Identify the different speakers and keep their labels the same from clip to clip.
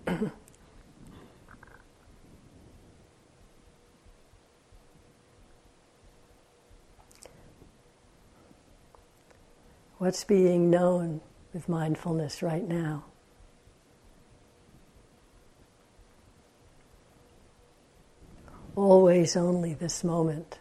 Speaker 1: What's being known with mindfulness right now? Always only this moment.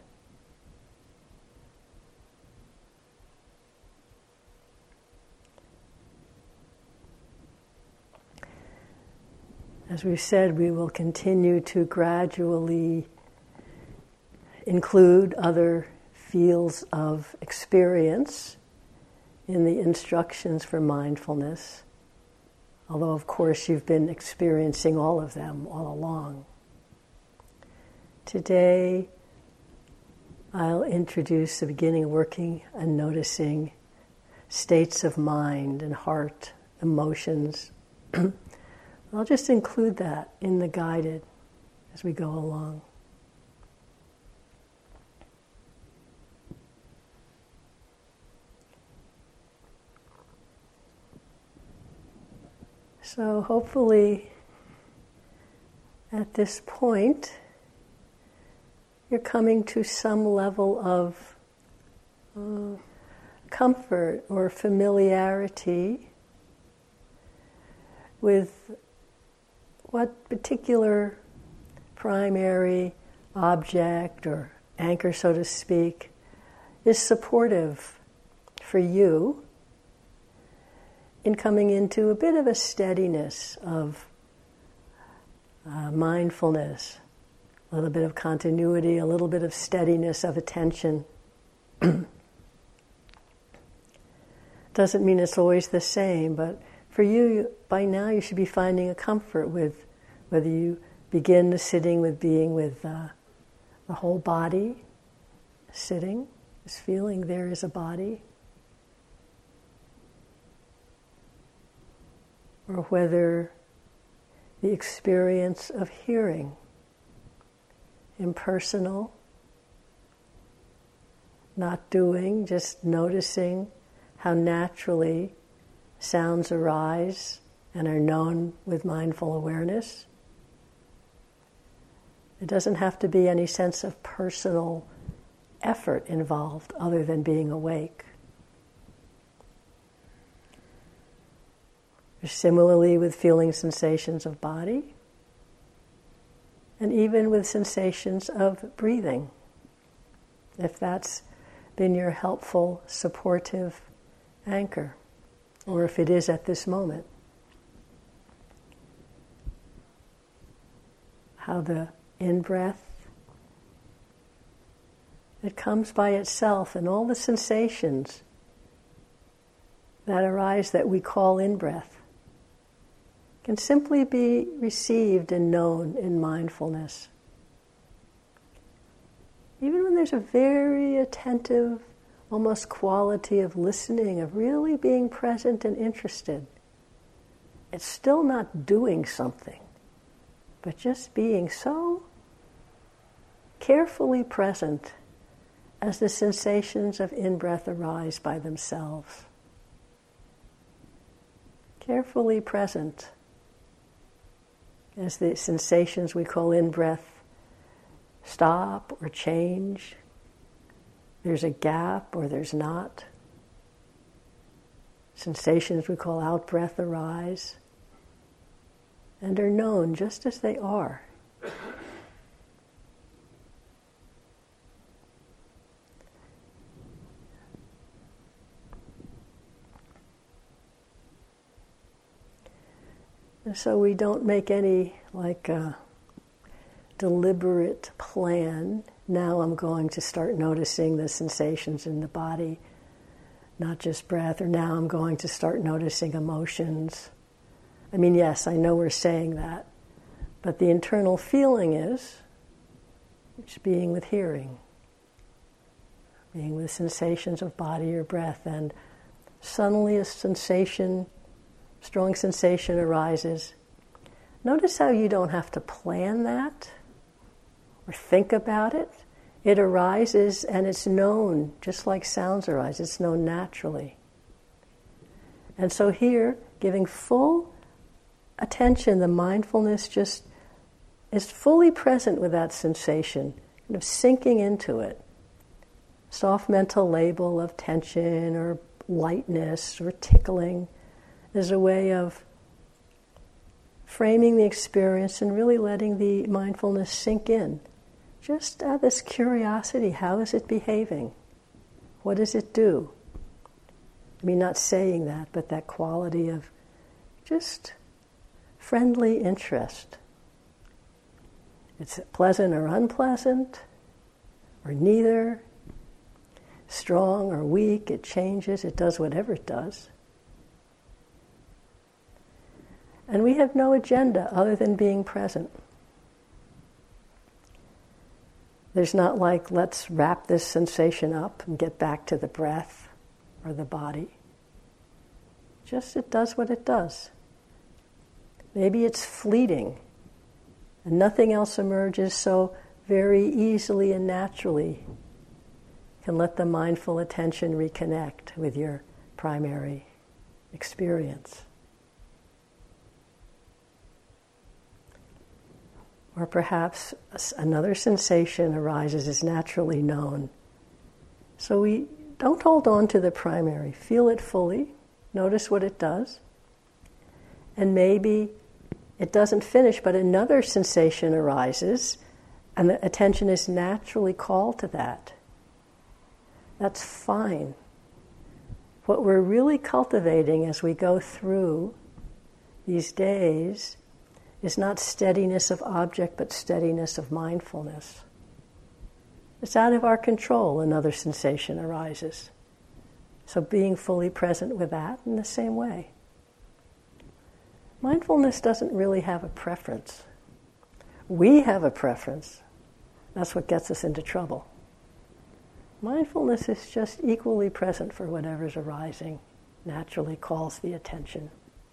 Speaker 1: As we've said, we will continue to gradually include other fields of experience in the instructions for mindfulness, although of course you've been experiencing all of them all along. Today, I'll introduce the beginning of working and noticing states of mind and heart, emotions. I'll just include that in the guided as we go along. So hopefully at this point you're coming to some level of comfort or familiarity with what particular primary object or anchor, so to speak, is supportive for you in coming into a bit of a steadiness of mindfulness, a little bit of continuity, a little bit of steadiness of attention. Doesn't mean it's always the same, but for you, by now you should be finding a comfort with whether you begin the sitting with being with the whole body, sitting, just feeling there is a body, or whether the experience of hearing, impersonal, not doing, just noticing how naturally sounds arise and are known with mindful awareness. It doesn't have to be any sense of personal effort involved other than being awake. Similarly with feeling sensations of body, and even with sensations of breathing, if that's been your helpful, supportive anchor, or if it is at this moment. How the in-breath, it comes by itself, and all the sensations that arise that we call in-breath can simply be received and known in mindfulness. Even when there's a very attentive, almost quality of listening, of really being present and interested, it's still not doing something, but just being so carefully present as the sensations of in-breath arise by themselves. Carefully present as the sensations we call in-breath stop or change. There's a gap or there's not. Sensations we call out-breath arise and are known just as they are. And so we don't make any deliberate plan. Now I'm going to start noticing the sensations in the body, not just breath, or now I'm going to start noticing emotions. I mean, yes, I know we're saying that, but the internal feeling is just being with hearing, being with sensations of body or breath, and suddenly a sensation, strong sensation arises. Notice how you don't have to plan that or think about it. It arises and it's known, just like sounds arise. It's known naturally. And so here, giving full attention, the mindfulness just is fully present with that sensation, kind of sinking into it. Soft mental label of tension or lightness or tickling is a way of framing the experience and really letting the mindfulness sink in. Just have this curiosity, how is it behaving? What does it do? I mean, not saying that, but that quality of just friendly interest. It's pleasant or unpleasant, or neither. Strong or weak, it changes, it does whatever it does. And we have no agenda other than being present. There's not like, let's wrap this sensation up and get back to the breath or the body. Just it does what it does. Maybe it's fleeting and nothing else emerges, so very easily and naturally can let the mindful attention reconnect with your primary experience. Or perhaps another sensation arises, is naturally known. So we don't hold on to the primary. Feel it fully. Notice what it does. And maybe it doesn't finish, but another sensation arises, and the attention is naturally called to that. That's fine. What we're really cultivating as we go through these days is not steadiness of object, but steadiness of mindfulness. It's out of our control, another sensation arises. So being fully present with that in the same way. Mindfulness doesn't really have a preference. We have a preference. That's what gets us into trouble. Mindfulness is just equally present for whatever's arising, naturally calls the attention.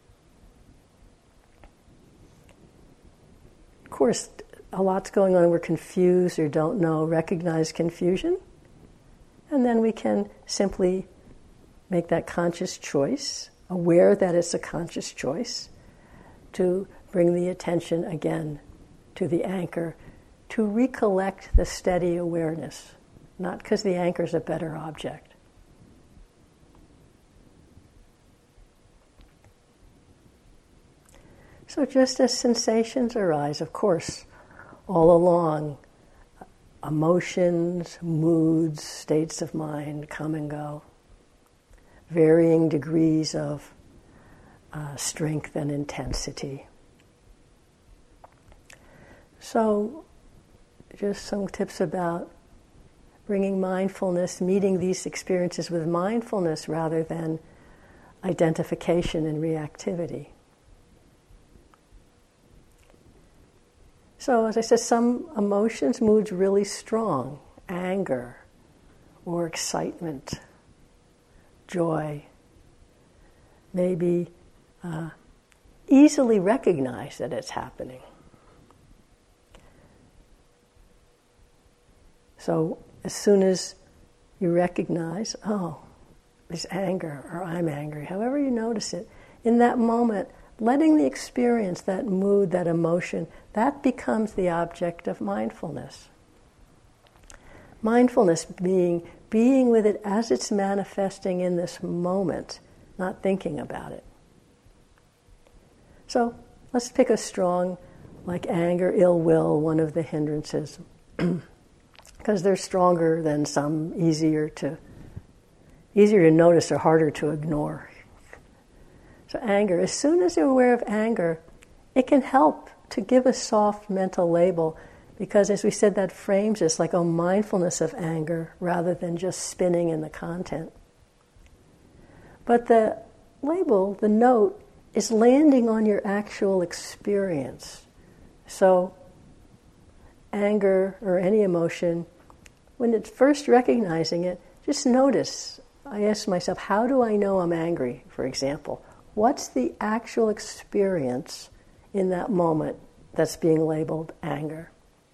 Speaker 1: Of course, a lot's going on, we're confused or don't know, recognize confusion, and then we can simply make that conscious choice, aware that it's a conscious choice, to bring the attention again to the anchor, to recollect the steady awareness, not because the anchor's a better object. So just as sensations arise, of course, all along, emotions, moods, states of mind come and go, varying degrees of strength and intensity. So just some tips about bringing mindfulness, meeting these experiences with mindfulness rather than identification and reactivity. So, as I said, some emotions, moods really strong, anger or excitement, joy, maybe easily recognize that it's happening. So, as soon as you recognize, oh, there's anger or I'm angry, however you notice it, in that moment, letting the experience, that mood, that emotion, that becomes the object of mindfulness. Mindfulness being with it as it's manifesting in this moment, not thinking about it. So let's pick a strong, like anger, ill will, one of the hindrances, because they're stronger than some easier to notice or harder to ignore. So anger, as soon as you're aware of anger, it can help to give a soft mental label, because as we said, that frames us like a mindfulness of anger rather than just spinning in the content. But the label, the note, is landing on your actual experience. So anger or any emotion, when it's first recognizing it, just notice. I ask myself, how do I know I'm angry, for example? What's the actual experience in that moment that's being labeled anger?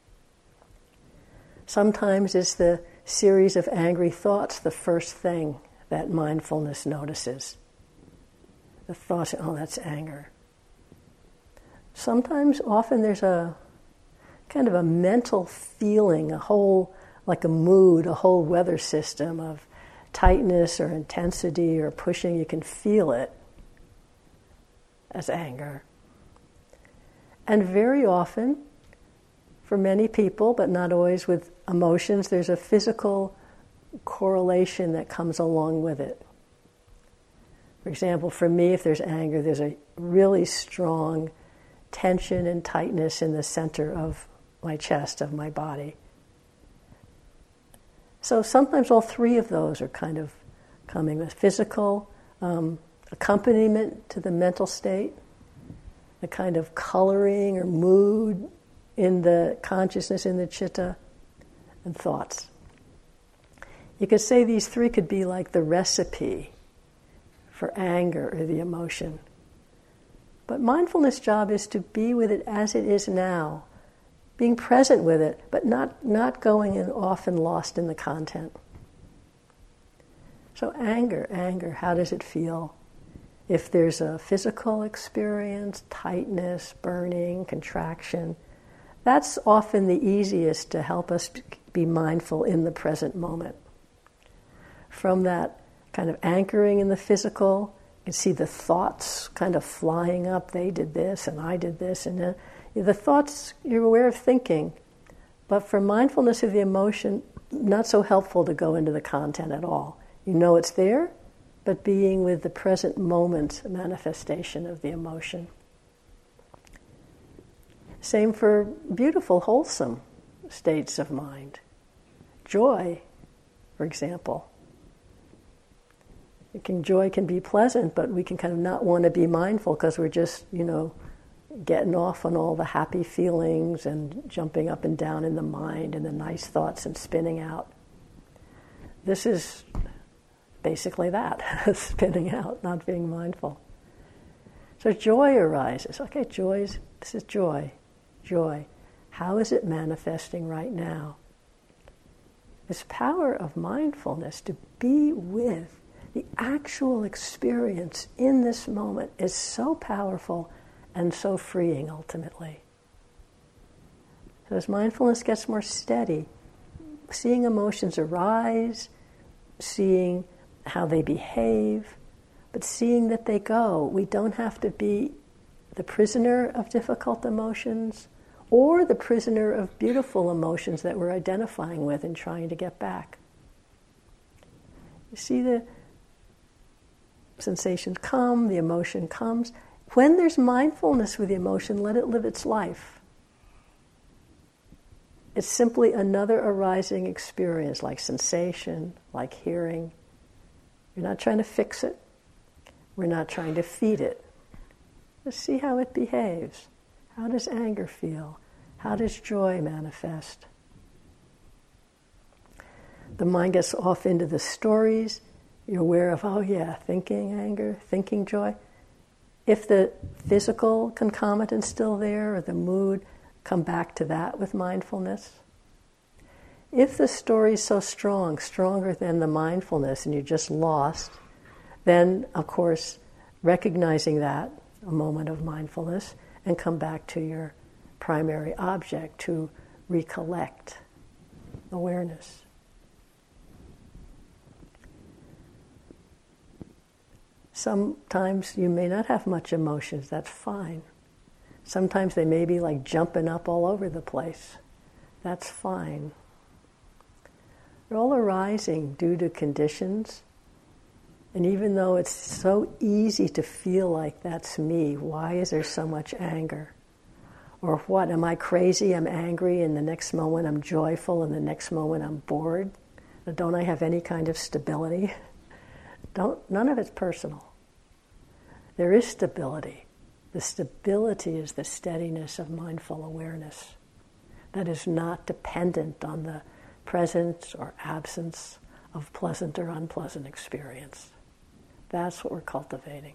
Speaker 1: Sometimes it's the series of angry thoughts, the first thing that mindfulness notices. The thoughts, oh, that's anger. Often there's a kind of a mental feeling, like a mood, a whole weather system of tightness or intensity or pushing. You can feel it as anger. And very often, for many people, but not always with emotions, there's a physical correlation that comes along with it. For example, for me, if there's anger, there's a really strong tension and tightness in the center of my chest, of my body. So sometimes all three of those are kind of coming with physical accompaniment to the mental state, the kind of coloring or mood in the consciousness, in the citta, and thoughts. You could say these three could be like the recipe for anger or the emotion. But mindfulness' job is to be with it as it is now, being present with it, but not going and often lost in the content. So anger, how does it feel? If there's a physical experience, tightness, burning, contraction, that's often the easiest to help us be mindful in the present moment. From that kind of anchoring in the physical, you can see the thoughts kind of flying up. They did this and I did this. And the thoughts, you're aware of thinking. But for mindfulness of the emotion, not so helpful to go into the content at all. You know it's there, but being with the present moment manifestation of the emotion. Same for beautiful, wholesome states of mind. Joy, for example. Joy can be pleasant, but we can kind of not want to be mindful because we're just, getting off on all the happy feelings and jumping up and down in the mind and the nice thoughts and spinning out. This is basically that, spinning out, not being mindful. So joy arises. Okay, this is joy. Joy. How is it manifesting right now? This power of mindfulness to be with the actual experience in this moment is so powerful and so freeing ultimately. So as mindfulness gets more steady, seeing emotions arise, seeing how they behave, but seeing that they go. We don't have to be the prisoner of difficult emotions or the prisoner of beautiful emotions that we're identifying with and trying to get back. You see the sensations come, the emotion comes. When there's mindfulness with the emotion, let it live its life. It's simply another arising experience, like sensation, like hearing. You're not trying to fix it. We're not trying to feed it. Just see how it behaves. How does anger feel? How does joy manifest? The mind gets off into the stories. You're aware of, thinking anger, thinking joy. If the physical concomitant's still there or the mood, come back to that with mindfulness. If the story's so strong, stronger than the mindfulness, and you're just lost, then, of course, recognizing that, a moment of mindfulness, and come back to your primary object to recollect awareness. Sometimes you may not have much emotions, that's fine. Sometimes they may be like jumping up all over the place. That's fine. They're all arising due to conditions. And even though it's so easy to feel like that's me, why is there so much anger? Or what, am I crazy, I'm angry, and the next moment I'm joyful, and the next moment I'm bored? Don't I have any kind of stability? None of it's personal. There is stability. The stability is the steadiness of mindful awareness that is not dependent on the presence or absence of pleasant or unpleasant experience. That's what we're cultivating.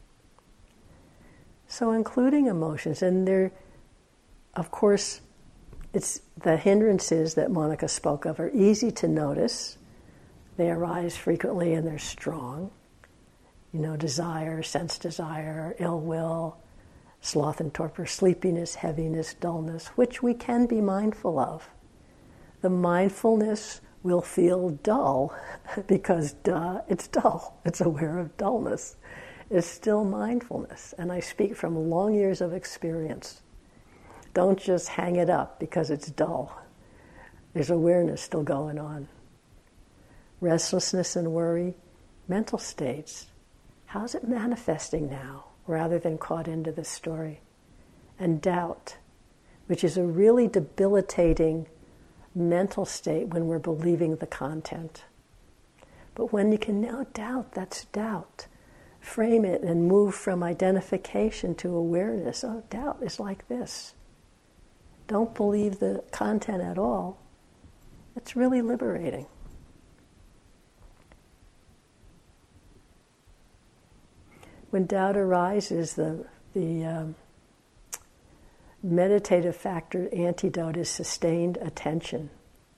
Speaker 1: So including emotions, and there, of course, it's the hindrances that Monica spoke of are easy to notice. They arise frequently and they're strong. Desire, sense desire, ill will, sloth and torpor, sleepiness, heaviness, dullness, which we can be mindful of. The mindfulness will feel dull because, it's dull. It's aware of dullness. It's still mindfulness. And I speak from long years of experience. Don't just hang it up because it's dull. There's awareness still going on. Restlessness and worry, mental states. How's it manifesting now, rather than caught into the story? And doubt, which is a really debilitating mental state when we're believing the content. But when you can now doubt, that's doubt. Frame it and move from identification to awareness. Oh, doubt is like this. Don't believe the content at all. It's really liberating. When doubt arises, the meditative factor antidote is sustained attention.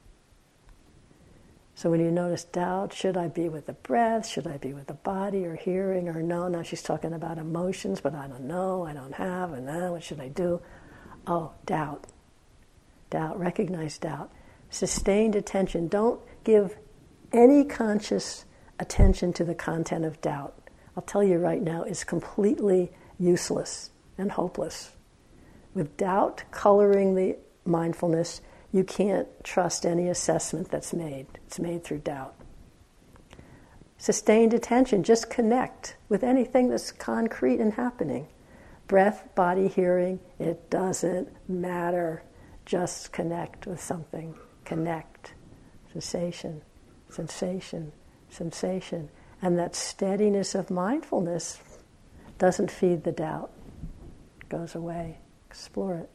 Speaker 1: So when you notice doubt, should I be with the breath? Should I be with the body or hearing or no? Now she's talking about emotions, but I don't know, I don't have, and now what should I do? Oh, doubt. Doubt, recognize doubt. Sustained attention. Don't give any conscious attention to the content of doubt. I'll tell you right now, it's completely useless and hopeless. With doubt coloring the mindfulness, you can't trust any assessment that's made. It's made through doubt. Sustained attention, just connect with anything that's concrete and happening. Breath, body, hearing, it doesn't matter. Just connect with something. Connect. Sensation, sensation, sensation. And that steadiness of mindfulness doesn't feed the doubt. It goes away. Explore it.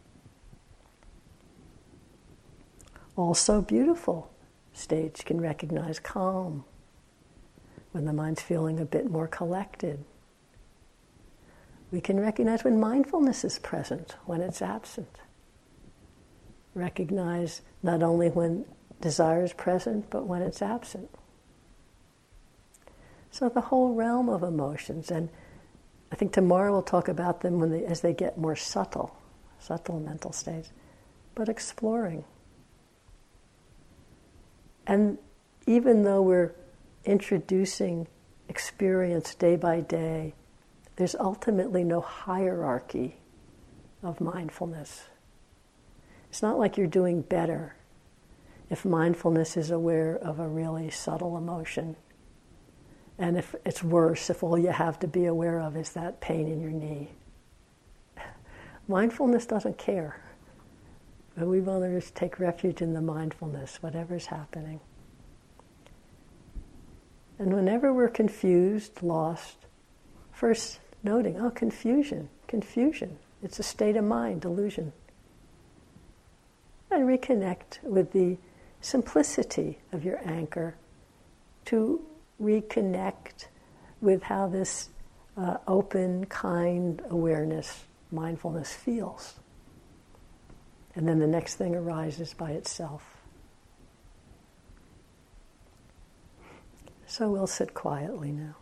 Speaker 1: Also beautiful states can recognize calm when the mind's feeling a bit more collected. We can recognize when mindfulness is present, when it's absent. Recognize not only when desire is present, but when it's absent. So the whole realm of emotions, and I think tomorrow we'll talk about them as they get more subtle mental states, but exploring. And even though we're introducing experience day by day, there's ultimately no hierarchy of mindfulness. It's not like you're doing better if mindfulness is aware of a really subtle emotion. And if it's worse, if all you have to be aware of is that pain in your knee. Mindfulness doesn't care. But we want to just take refuge in the mindfulness, whatever's happening. And whenever we're confused, lost, first noting, oh, confusion. It's a state of mind, delusion. And reconnect with the simplicity of your anchor to reconnect with how this open, kind awareness, mindfulness feels. And then the next thing arises by itself. So we'll sit quietly now.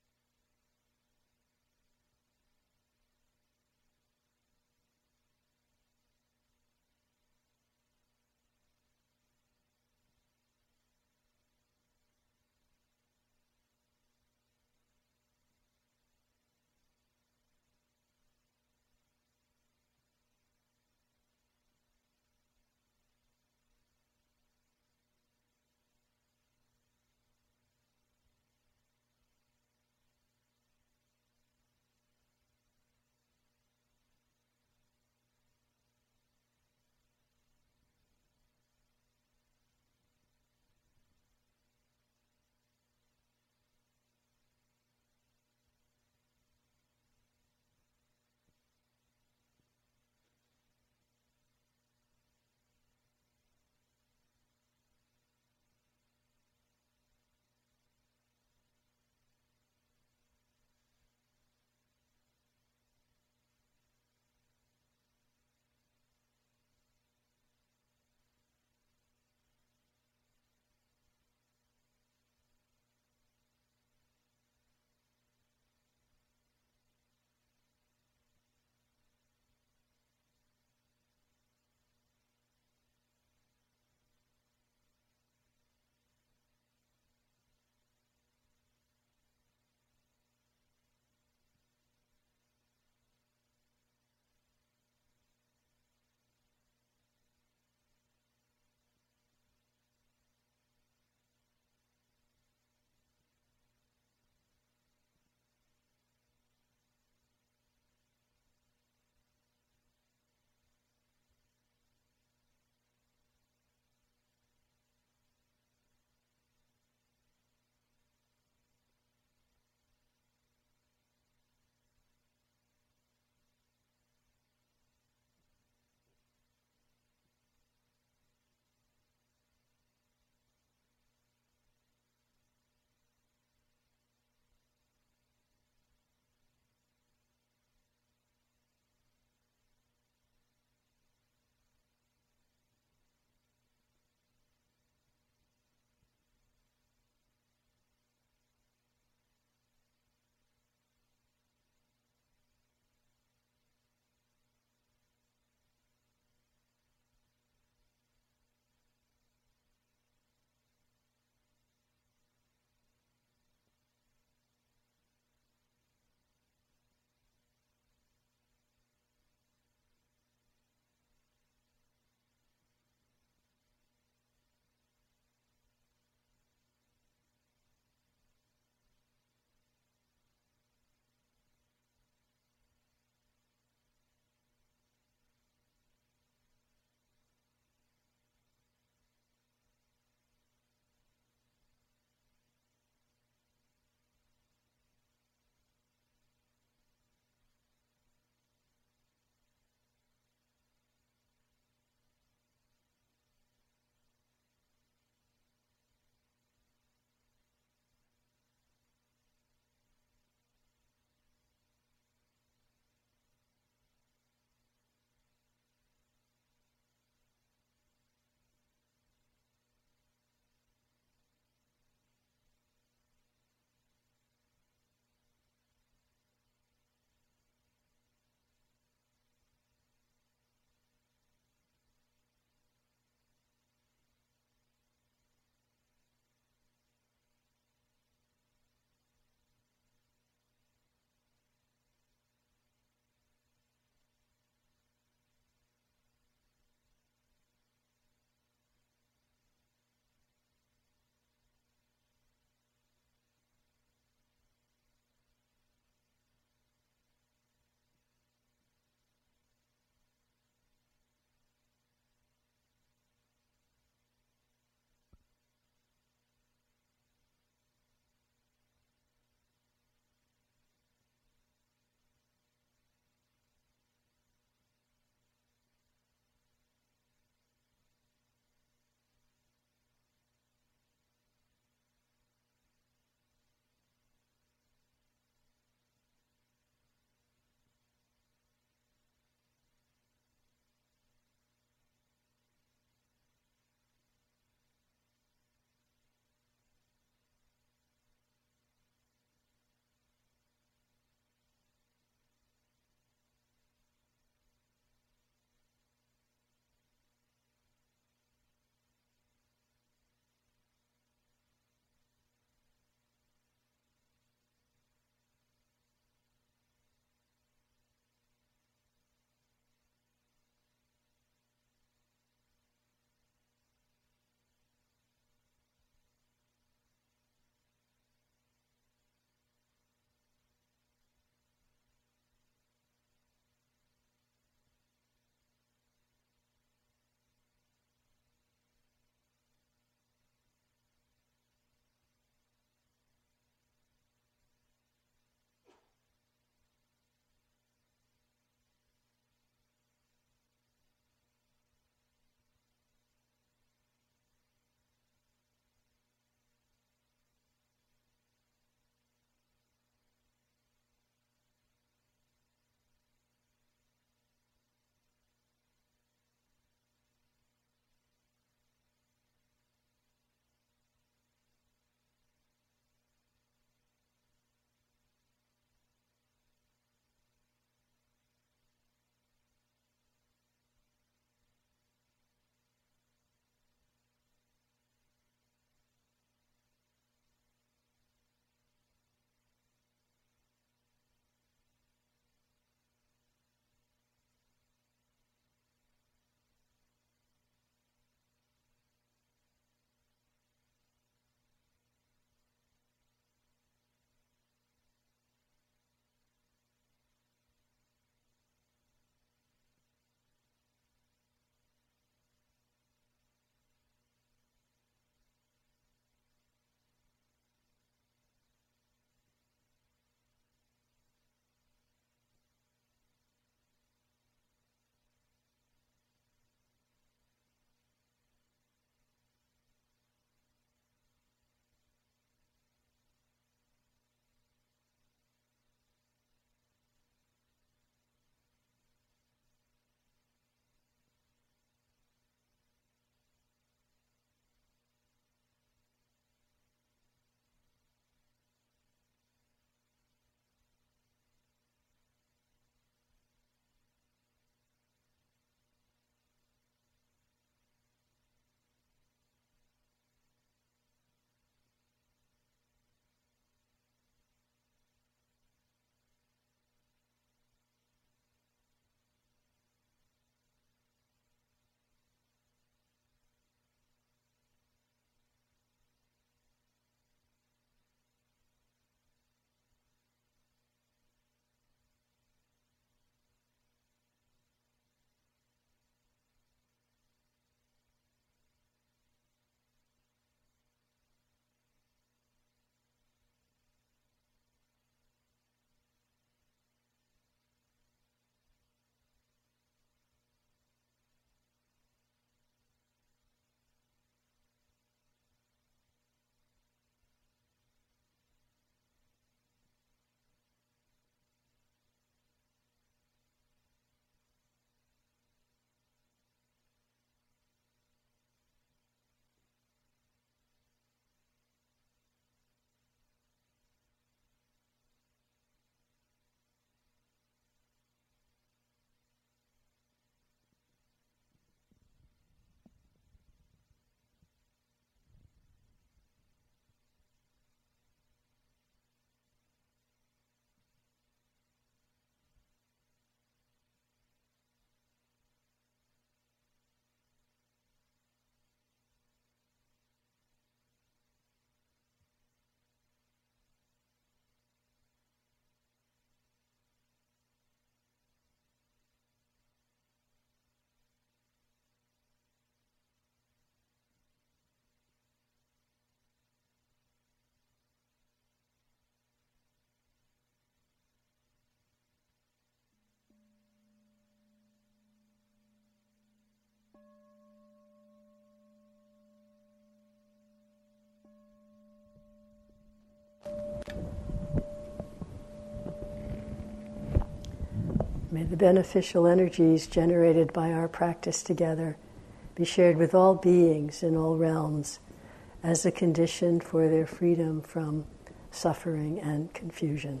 Speaker 1: May the beneficial energies generated by our practice together be shared with all beings in all realms as a condition for their freedom from suffering and confusion.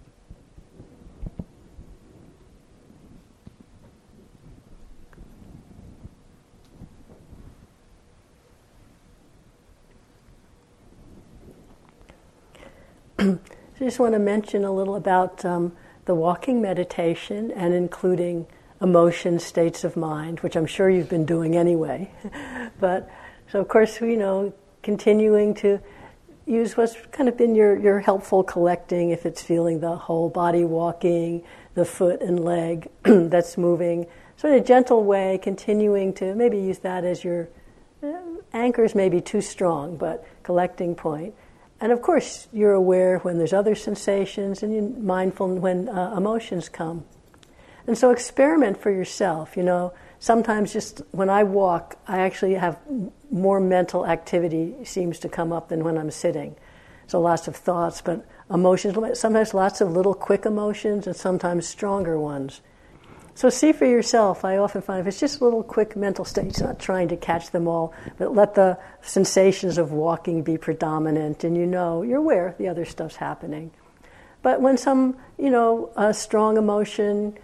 Speaker 1: I just want to mention a little about the walking meditation and including emotion states of mind, which I'm sure you've been doing anyway. But so of course we know continuing to use what's kind of been your helpful collecting, if it's feeling the whole body walking, the foot and leg that's moving. So in a gentle way, continuing to maybe use that as your anchors may be too strong, but collecting point. And of course, you're aware when there's other sensations and you're mindful when emotions come. And so experiment for yourself. Sometimes just when I walk, I actually have more mental activity seems to come up than when I'm sitting. So lots of thoughts, but emotions, sometimes lots of little quick emotions and sometimes stronger ones. So see for yourself. I often find if it's just little quick mental states, not trying to catch them all, but let the sensations of walking be predominant, and you're aware the other stuff's happening. But when some, a strong emotion,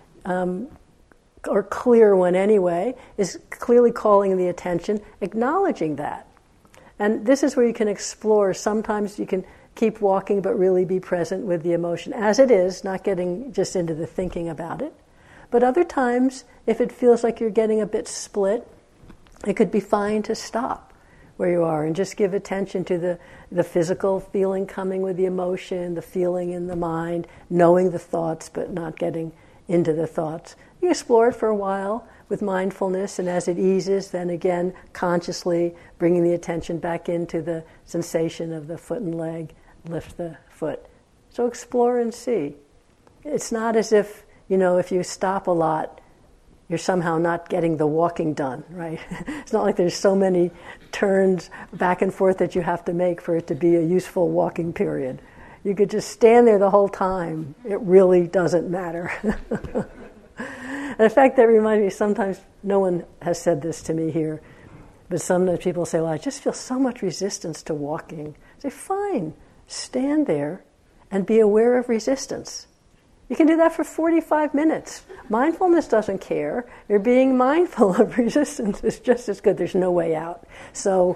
Speaker 1: or clear one anyway, is clearly calling the attention, acknowledging that. And this is where you can explore. Sometimes you can keep walking but really be present with the emotion as it is, not getting just into the thinking about it. But other times, if it feels like you're getting a bit split, it could be fine to stop where you are and just give attention to the physical feeling coming with the emotion, the feeling in the mind, knowing the thoughts but not getting into the thoughts. You explore it for a while with mindfulness, and as it eases, then again, consciously bringing the attention back into the sensation of the foot and leg, lift the foot. So explore and see. It's not as if, if you stop a lot, you're somehow not getting the walking done, right? It's not like there's so many turns back and forth that you have to make for it to be a useful walking period. You could just stand there the whole time. It really doesn't matter. And in fact, that reminds me, sometimes no one has said this to me here, but sometimes people say, well, I just feel so much resistance to walking. I say, fine, stand there and be aware of resistance. You can do that for 45 minutes. Mindfulness doesn't care. You're being mindful of resistance is just as good. There's no way out. So,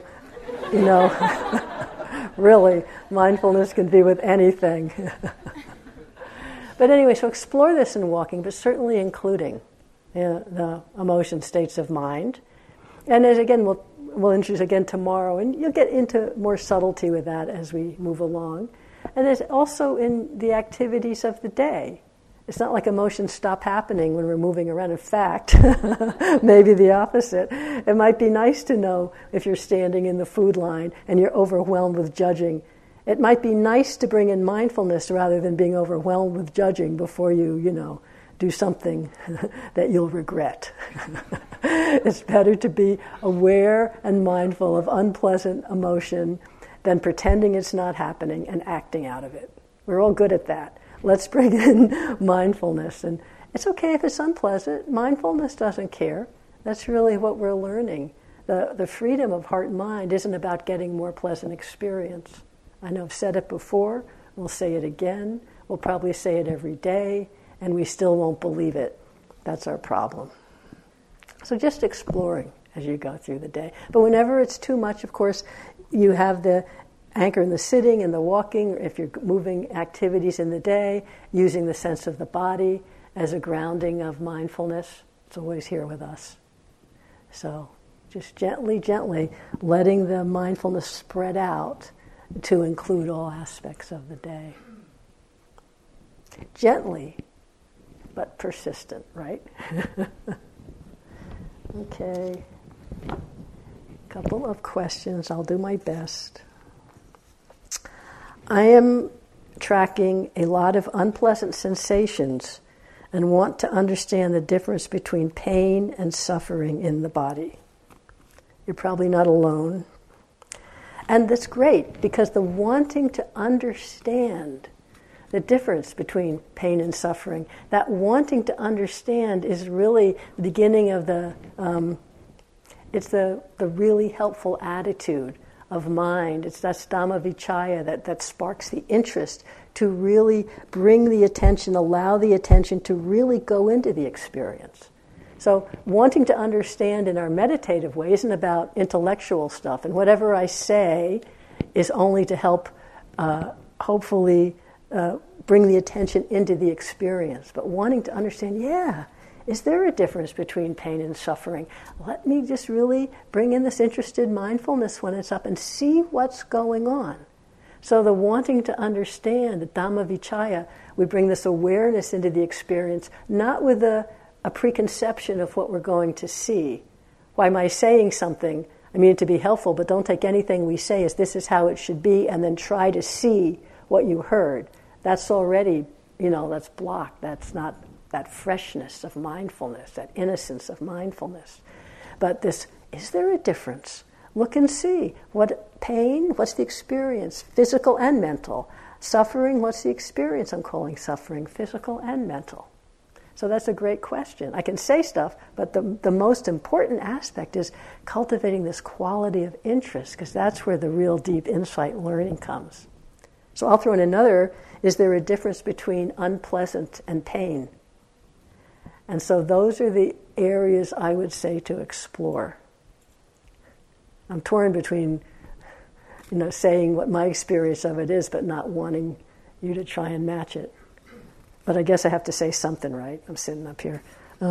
Speaker 1: really, mindfulness can be with anything. But anyway, so explore this in walking, but certainly including the emotion states of mind. And as again, we'll introduce again tomorrow, and you'll get into more subtlety with that as we move along. And there's also in the activities of the day. It's not like emotions stop happening when we're moving around. In fact, maybe the opposite. It might be nice to know if you're standing in the food line and you're overwhelmed with judging. It might be nice to bring in mindfulness rather than being overwhelmed with judging before you, do something that you'll regret. It's better to be aware and mindful of unpleasant emotion than pretending it's not happening and acting out of it. We're all good at that. Let's bring in mindfulness. And it's okay if it's unpleasant. Mindfulness doesn't care. That's really what we're learning. The freedom of heart and mind isn't about getting more pleasant experience. I know I've said it before. We'll say it again. We'll probably say it every day. And we still won't believe it. That's our problem. So just exploring as you go through the day. But whenever it's too much, of course, you have the anchor in the sitting and the walking, or if you're moving activities in the day, using the sense of the body as a grounding of mindfulness. It's always here with us. So just gently, gently letting the mindfulness spread out to include all aspects of the day. Gently, but persistent, right? Okay. Couple of questions. I'll do my best. I am tracking a lot of unpleasant sensations and want to understand the difference between pain and suffering in the body. You're probably not alone. And that's great, because the wanting to understand the difference between pain and suffering. That wanting to understand is really the beginning of it's the really helpful attitude of mind. It's that Dhamma Vichaya that sparks the interest to really bring the attention, allow the attention to really go into the experience. So wanting to understand in our meditative way isn't about intellectual stuff, and whatever I say is only to help hopefully bring the attention into the experience. But wanting to understand, is there a difference between pain and suffering? Let me just really bring in this interested mindfulness when it's up and see what's going on. So the wanting to understand, the Dhamma Vichaya, we bring this awareness into the experience, not with a preconception of what we're going to see. Why am I saying something? I mean it to be helpful, but don't take anything we say as this is how it should be and then try to see what you heard. That's already, that's blocked. That's not that freshness of mindfulness, that innocence of mindfulness. But this, is there a difference? Look and see. What pain, what's the experience? Physical and mental. Suffering, what's the experience? I'm calling suffering physical and mental. So that's a great question. I can say stuff, but the most important aspect is cultivating this quality of interest, because that's where the real deep insight learning comes. So I'll throw in another, is there a difference between unpleasant and pain? And so those are the areas I would say to explore. I'm torn between, saying what my experience of it is, but not wanting you to try and match it. But I guess I have to say something, right? I'm sitting up here.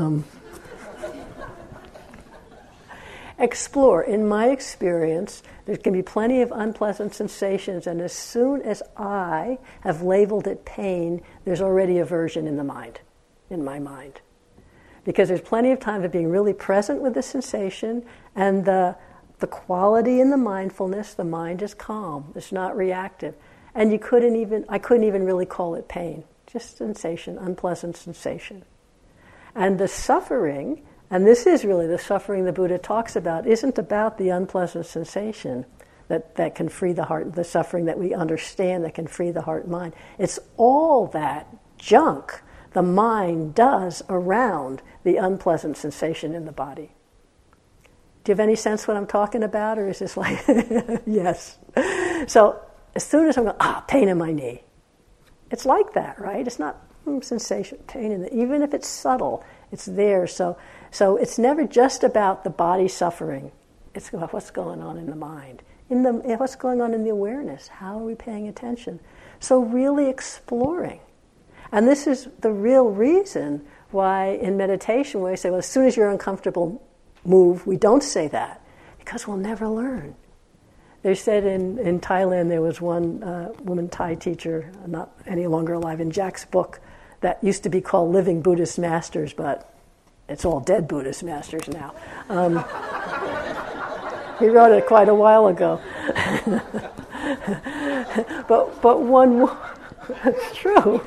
Speaker 1: Explore. In my experience, there can be plenty of unpleasant sensations, and as soon as I have labeled it pain, there's already aversion in my mind. Because there's plenty of time of being really present with the sensation, and the quality in the mindfulness, the mind is calm, it's not reactive. And I couldn't even really call it pain, just sensation, unpleasant sensation. And the suffering, and this is really the suffering the Buddha talks about, isn't about the unpleasant sensation that can free the heart, the suffering that we understand that can free the heart and mind. It's all that junk the mind does around the unpleasant sensation in the body. Do you have any sense what I'm talking about, or is this like, yes? So as soon as I'm going, pain in my knee. It's like that, right? It's not sensation, pain in the, even if it's subtle, it's there. So it's never just about the body suffering. It's about what's going on in the mind, what's going on in the awareness. How are we paying attention? So really exploring. And this is the real reason why in meditation we say, well, as soon as you're uncomfortable, move. We don't say that because we'll never learn. They said in Thailand there was one woman Thai teacher, not any longer alive, in Jack's book that used to be called Living Buddhist Masters, but it's all dead Buddhist masters now. He wrote it quite a while ago. but one, it's true.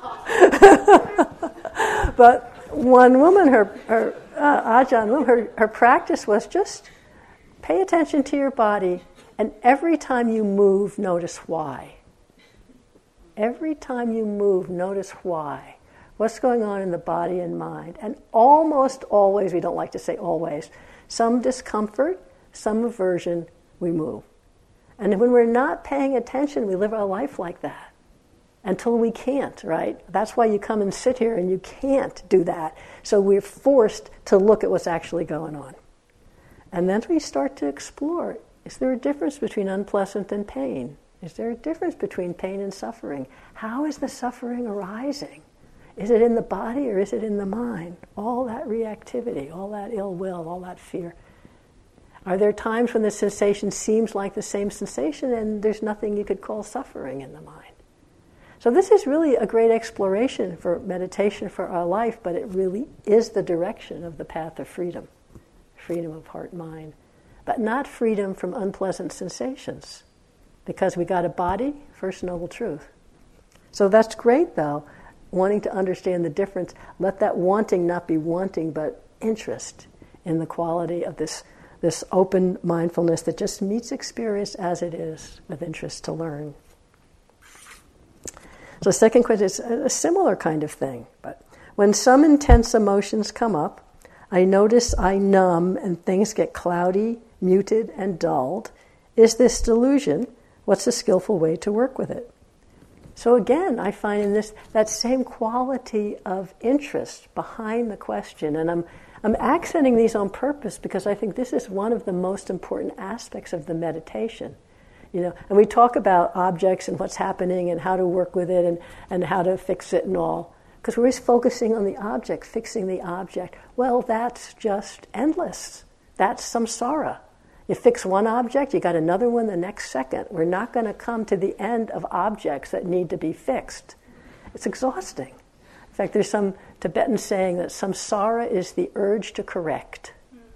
Speaker 1: But one woman, her Ajahn woman, her practice was just pay attention to your body, and every time you move, notice why. Every time you move, notice why. What's going on in the body and mind? And almost always, we don't like to say always, some discomfort, some aversion, we move. And when we're not paying attention, we live our life like that. Until we can't, right? That's why you come and sit here and you can't do that. So we're forced to look at what's actually going on. And then we start to explore, is there a difference between unpleasant and pain? Is there a difference between pain and suffering? How is the suffering arising? Is it in the body or is it in the mind? All that reactivity, all that ill will, all that fear. Are there times when the sensation seems like the same sensation and there's nothing you could call suffering in the mind? So this is really a great exploration for meditation for our life, but it really is the direction of the path of freedom. Freedom of heart and mind. But not freedom from unpleasant sensations. Because we got a body, First Noble Truth. So that's great though, wanting to understand the difference. Let that wanting not be wanting, but interest in the quality of this open mindfulness that just meets experience as it is with interest to learn. So the second question is a similar kind of thing. But when some intense emotions come up, I notice I numb and things get cloudy, muted, and dulled. Is this delusion? What's a skillful way to work with it? So again, I find in this that same quality of interest behind the question, and I'm accenting these on purpose because I think this is one of the most important aspects of the meditation. And we talk about objects and what's happening and how to work with it and how to fix it and all, because we're always focusing on the object, fixing the object. Well, that's just endless. That's samsara. You fix one object, you got another one the next second. We're not going to come to the end of objects that need to be fixed. It's exhausting. In fact, there's some Tibetan saying that samsara is the urge to correct.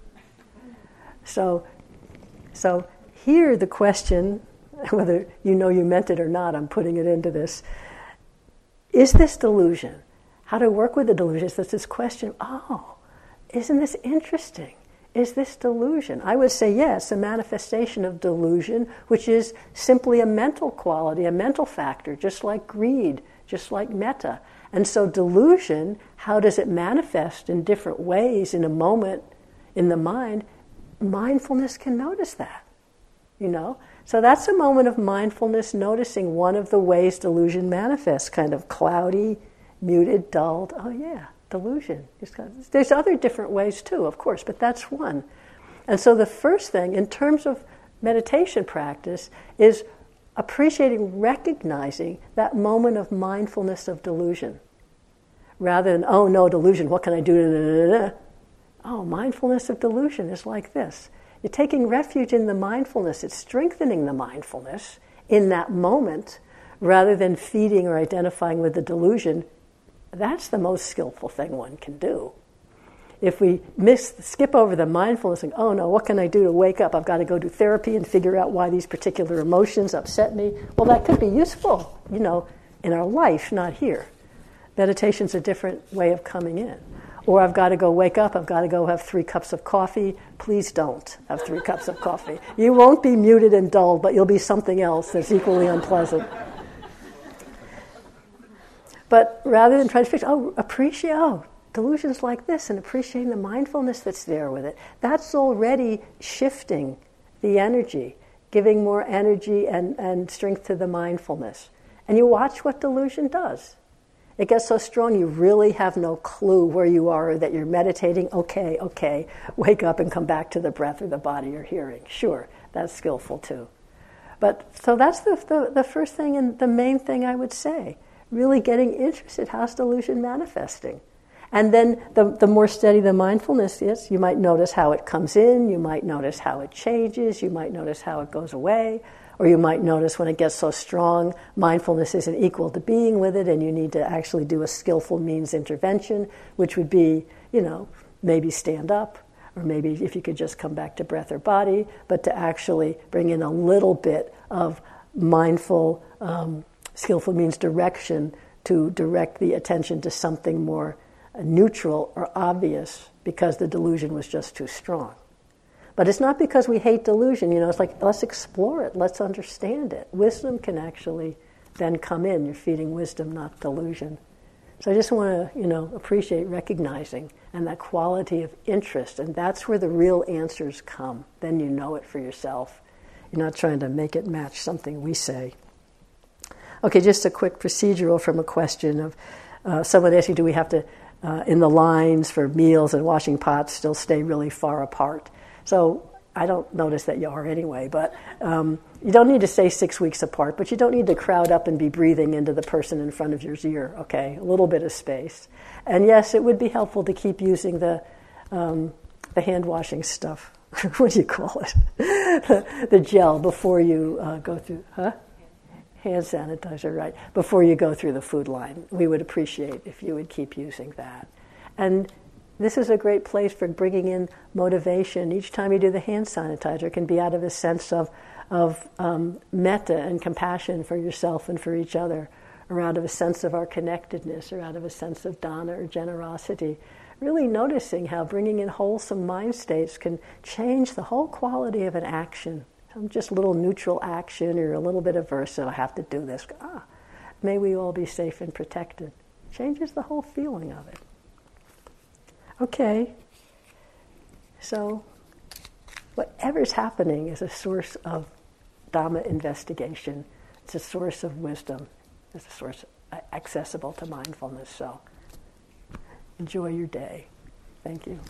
Speaker 1: So here the question, whether you meant it or not, I'm putting it into this. Is this delusion? How to work with the delusion is this question, isn't this interesting? Is this delusion? I would say yes, a manifestation of delusion, which is simply a mental quality, a mental factor, just like greed, just like metta. And so delusion, how does it manifest in different ways in a moment in the mind? Mindfulness can notice that, So that's a moment of mindfulness, noticing one of the ways delusion manifests, kind of cloudy, muted, dulled. Oh yeah, delusion. There's other different ways too, of course, but that's one. And so the first thing, in terms of meditation practice, is appreciating, recognizing that moment of mindfulness of delusion. Rather than, oh no, delusion, what can I do? Oh, mindfulness of delusion is like this. You're taking refuge in the mindfulness. It's strengthening the mindfulness in that moment rather than feeding or identifying with the delusion. That's the most skillful thing one can do. If we skip over the mindfulness and, oh no, what can I do to wake up? I've got to go do therapy and figure out why these particular emotions upset me. Well, that could be useful, in our life, not here. Meditation's a different way of coming in. Or I've got to go wake up, I've got to go have 3 cups of coffee. Please don't have 3 cups of coffee. You won't be muted and dulled, but you'll be something else that's equally unpleasant. But rather than try to fix, appreciate, delusions like this, and appreciating the mindfulness that's there with it, that's already shifting the energy, giving more energy and strength to the mindfulness. And you watch what delusion does. It gets so strong you really have no clue where you are or that you're meditating. Okay, wake up and come back to the breath or the body or hearing. Sure, that's skillful too. But so that's the first thing and the main thing I would say. Really getting interested, how's delusion manifesting? And then the more steady the mindfulness is, you might notice how it comes in, you might notice how it changes, you might notice how it goes away, or you might notice when it gets so strong, mindfulness isn't equal to being with it, and you need to actually do a skillful means intervention, which would be, maybe stand up, or maybe if you could just come back to breath or body, but to actually bring in a little bit of mindful, skillful means direction to direct the attention to something more neutral or obvious because the delusion was just too strong. But it's not because we hate delusion, it's like, let's explore it, let's understand it. Wisdom can actually then come in. You're feeding wisdom, not delusion. So I just want to, appreciate recognizing and that quality of interest, and that's where the real answers come. Then you know it for yourself. You're not trying to make it match something we say. Okay, just a quick procedural from a question of someone asking, do we have to, in the lines for meals and washing pots, still stay really far apart? So I don't notice that you are anyway, but you don't need to stay 6 weeks apart, but you don't need to crowd up and be breathing into the person in front of your ear, okay? A little bit of space. And yes, it would be helpful to keep using the hand washing stuff. What do you call it? the gel before you go through, hand sanitizer, right, before you go through the food line. We would appreciate if you would keep using that. And this is a great place for bringing in motivation. Each time you do the hand sanitizer, it can be out of a sense of metta and compassion for yourself and for each other, or out of a sense of our connectedness, or out of a sense of dana or generosity. Really noticing how bringing in wholesome mind states can change the whole quality of an action. Just a little neutral action or a little bit aversive, I have to do this. May we all be safe and protected. Changes the whole feeling of it. Okay, so whatever's happening is a source of Dhamma investigation. It's a source of wisdom. It's a source accessible to mindfulness. So enjoy your day. Thank you.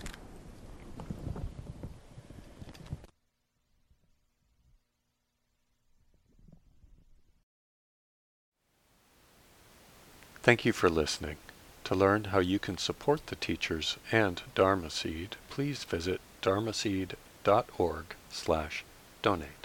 Speaker 2: Thank you for listening. To learn how you can support the teachers and Dharma Seed, please visit dharmaseed.org/donate.